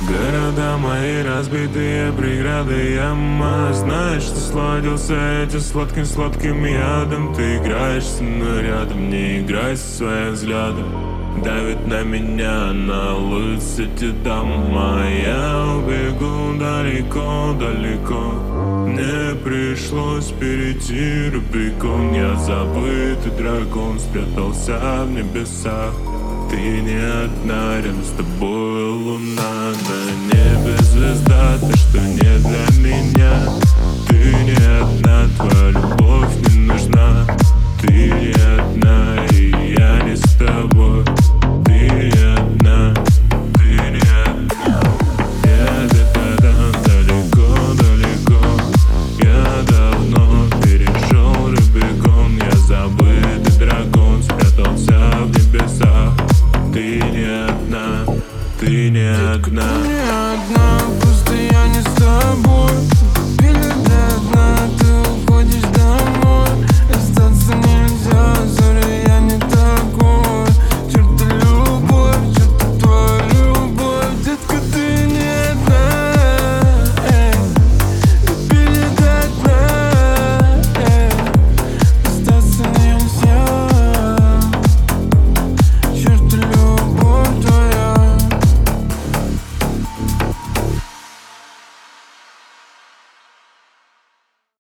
Города мои разбитые преграды, яма. Знаешь, ты сладился этим сладким ядом. Ты играешь со мной рядом, не играй со своим взглядом. Давит на меня, на улице эти дома. Я убегу далеко. Мне пришлось перейти Рубикон. Я забытый дракон, спрятался в небесах. Ты не одна, рядом с тобой луна. На небе звезда, ты что не для меня. Ты не одна, твоя любовь не нужна. Ты не одна, и я не с тобой. Ты не одна, ты не одна. Я где-то там далеко. Я давно перешел Рубикон. Я забытый дракон, спрятался в небесах. Ты не одна, ты не одна. Ты не одна, просто я не с тобой.